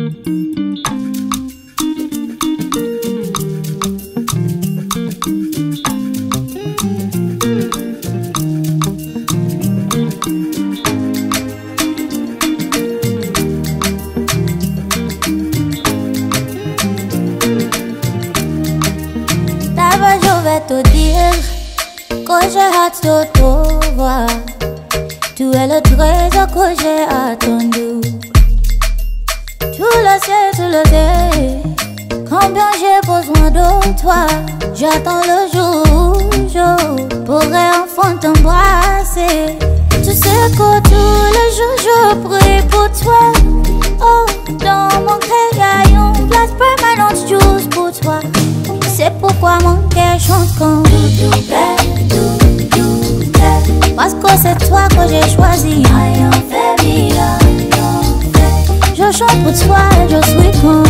Te dire que j'ai hâte de te voir. Tu es le trésor que j'ai attendu. Tu le sais, combien j'ai besoin de toi. J'attends le jour où je pourrai enfin t'embrasser. Tu sais que tous les jours je prie pour toi. Oh, dans mon cœur y'a une place permanente juste pour toi. C'est pourquoi mon cœur chante comme parce que c'est toi que j'ai choisi. Je chante pour toi, je suis comme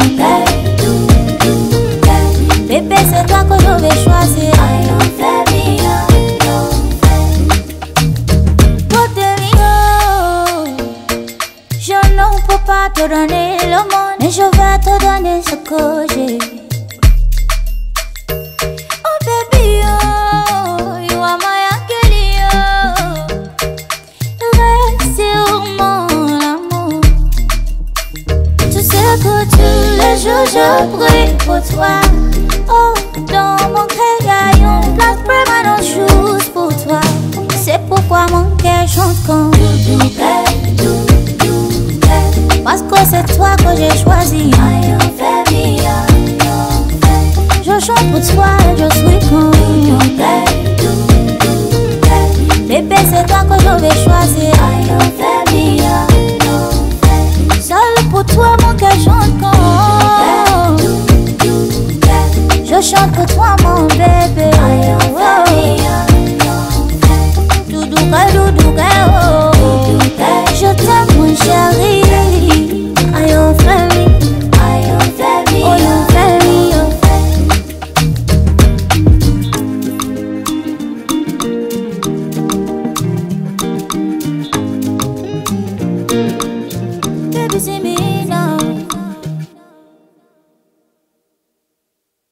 bébé, c'est toi que je vais choisir. Je ne peux pas te donner le monde, mais je vais te donner ce que j'ai. Je prie pour toi. Oh, dans mon cœur y'a une place permanente juste pour toi. C'est pourquoi mon cœur chante comme parce que c'est toi que j'ai choisi. Je chante pour toi, je suis comme bébé, c'est toi que je vais choisir.